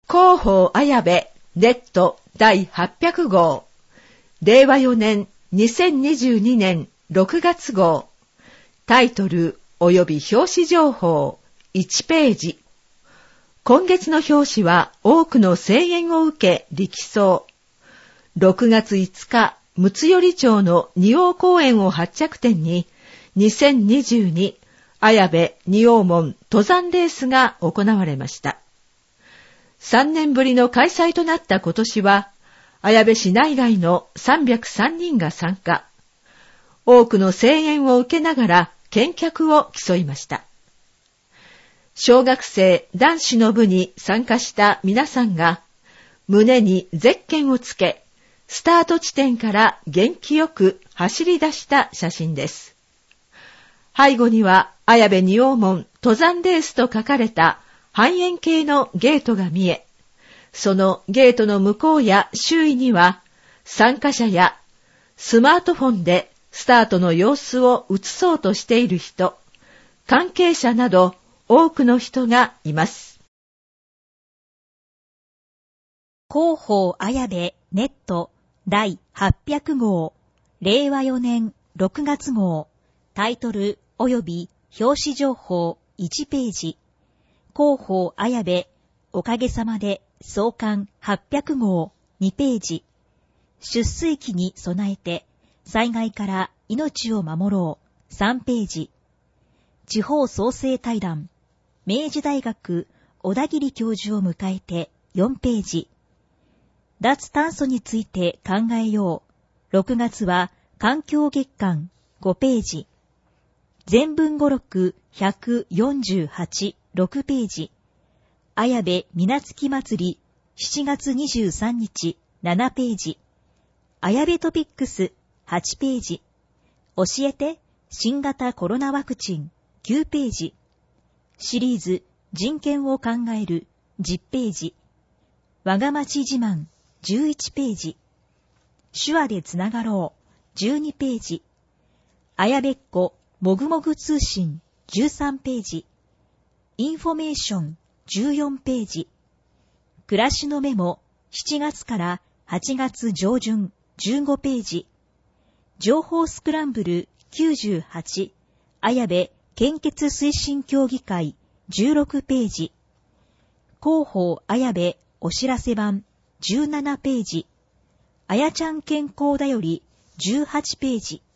広報綾部ネット第800号令和4年2022年6月号タイトル及び表紙情報1ページ。今月の表紙は多くの声援を受け力走。6月5日睦寄町の仁王公園を発着点に2022綾部仁王門登山レースが行われました。3年ぶりの開催となった今年は、綾部市内外の303人が参加。多くの声援を受けながら健脚を競いました。小学生男子の部に参加した皆さんが、胸にゼッケンをつけ、スタート地点から元気よく走り出した写真です。背後には、綾部仁王門登山レースと書かれた半円形のゲートが見え、そのゲートの向こうや周囲には参加者やスマートフォンでスタートの様子を映そうとしている人、関係者など多くの人がいます。 広報綾部ネット第800号令和4年6月号タイトル及び表紙情報1ページ。広報綾部おかげさまで創刊800号2ページ。出水期に備えて災害から命を守ろう3ページ。地方創生対談明治大学小田切教授を迎えて4ページ。脱炭素について考えよう6月は環境月間5ページ。全文語録148 6ページ。綾部水月祭り7月23日7ページ。綾部トピックス8ページ。教えて新型コロナワクチン9ページ。シリーズ人権を考える10ページ。我が町自慢11ページ。手話でつながろう12ページ。綾部っ子もぐもぐ通信13ページ。インフォメーション14ページ。暮らしのメモ7月から8月上旬15ページ。情報スクランブル98綾部献血推進協議会16ページ。広報綾部お知らせ版17ページ。あやちゃん健康だより18ページ。